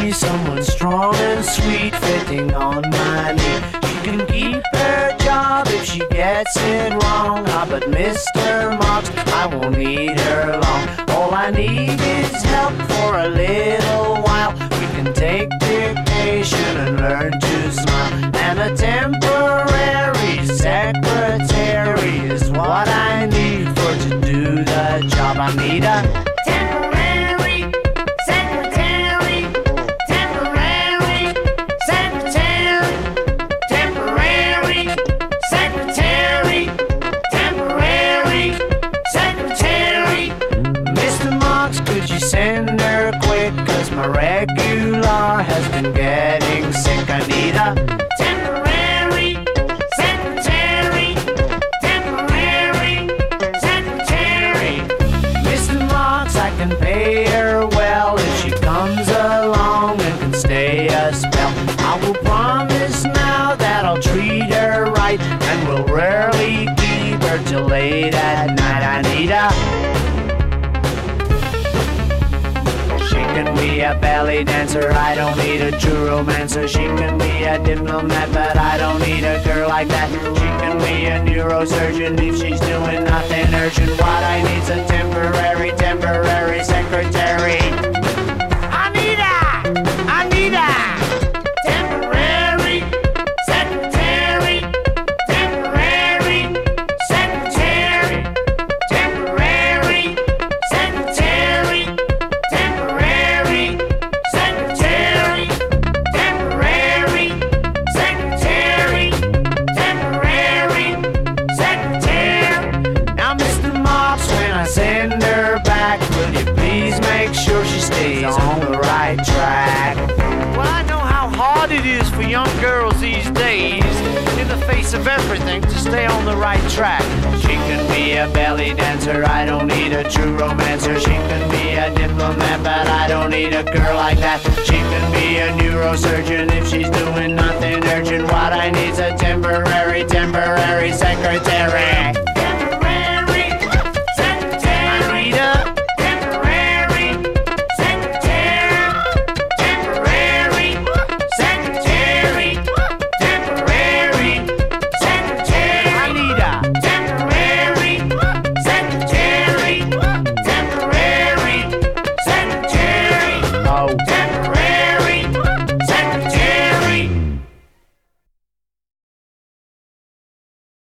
be someone strong and sweet, fitting on my knee. She can keep her job if she gets it wrong. Ah, but Mr. Marks, I won't need her long. All I need is help for a little while. We can take dictation and learn to smile. And a temporary secretary is what I need for to do the job. I need a temporary secretary, temporary secretary, temporary secretary, temporary secretary. Mr. Marks, could you send her quick? 'Cause my regular has been getting sick. I need a temporary secretary, temporary secretary. Mr. Marks, I can pay her well if she comes along and can stay a spell. I will promise now that I'll treat her right, and will rarely keep her till late at night. I need a She can be a belly dancer, I don't need a true romancer. She can be a diplomat, but I don't need a girl like that. She can be a neurosurgeon if she's doing nothing urgent. What I need's a temporary secretary. I need a temporary secretary, temporary secretary, temporary secretary, temporary secretary, temporary secretary, temporary secretary. Now, Mr. Marks, when I send her back, will you please make sure she stays on the right track? Well, I know how hard it is for young girls these days, in the face of everything, to stay on the right track. She can be a belly dancer, I don't need a true romancer. She can be a diplomat, but I don't need a girl like that. She can be a neurosurgeon if she's doing nothing urgent. What I need's a temporary secretary.